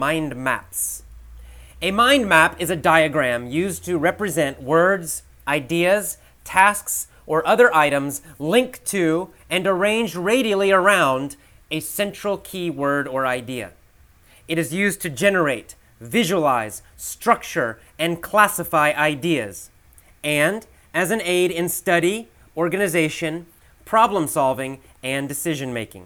mind maps. A mind map is a diagram used to represent words, ideas, tasks, or other items linked to and arranged radially around a central key word or idea. It is used to generate, visualize, structure, and classify ideas, and as an aid in study, organization, problem solving, and decision making.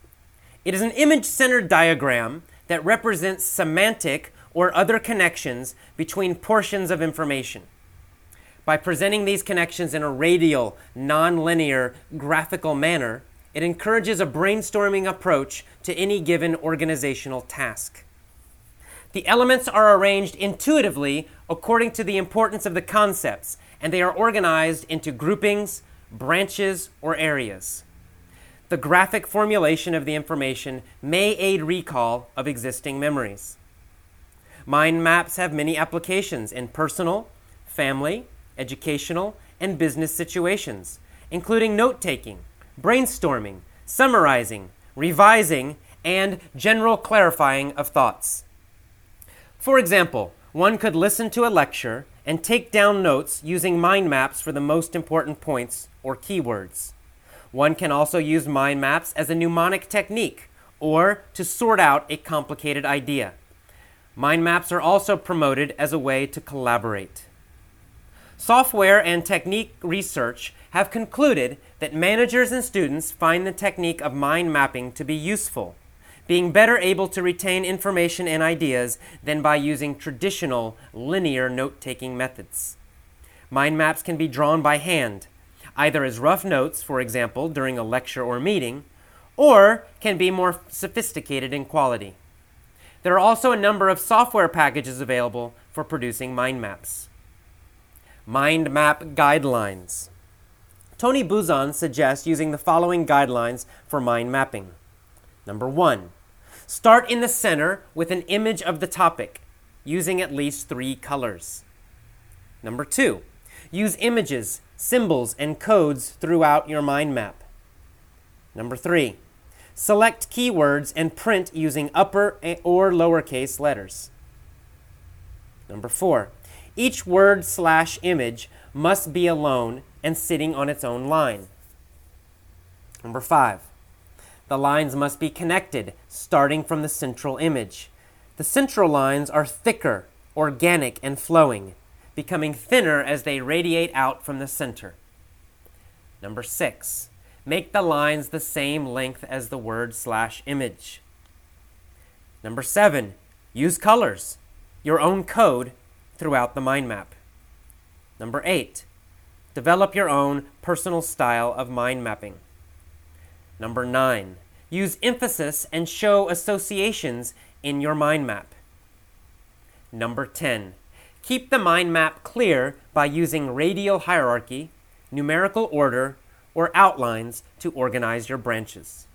It is an image-centered diagram that represents semantic or other connections between portions of information. By presenting these connections in a radial, non-linear, graphical manner, it encourages a brainstorming approach to any given organizational task. The elements are arranged intuitively according to the importance of the concepts, and they are organized into groupings, branches, or areas. The graphic formulation of the information may aid recall of existing memories. Mind maps have many applications in personal, family, educational, and business situations, including note-taking, brainstorming, summarizing, revising, and general clarifying of thoughts. For example, one could listen to a lecture and take down notes using mind maps for the most important points or keywords. One can also use mind maps as a mnemonic technique or to sort out a complicated idea. Mind maps are also promoted as a way to collaborate. Software and technique research have concluded that managers and students find the technique of mind mapping to be useful, being better able to retain information and ideas than by using traditional linear note-taking methods. Mind maps can be drawn by hand, either as rough notes, for example, during a lecture or meeting, or can be more sophisticated in quality. There are also a number of software packages available for producing mind maps. Mind map guidelines. Tony Buzan suggests using the following guidelines for mind mapping. Number 1, start in the center with an image of the topic, using at least 3 colors. Number 2, use images, symbols, and codes throughout your mind map. Number 3, select keywords and print using upper or lowercase letters. Number 4, each word/image must be alone and sitting on its own line. Number 5, the lines must be connected, starting from the central image. The central lines are thicker, organic, and flowing, becoming thinner as they radiate out from the center. Number 6, make the lines the same length as the word/image. Number 7, use colors, your own code, throughout the mind map. Number 8, develop your own personal style of mind mapping. Number 9, use emphasis and show associations in your mind map. Number 10, keep the mind map clear by using radial hierarchy, numerical order, or outlines to organize your branches.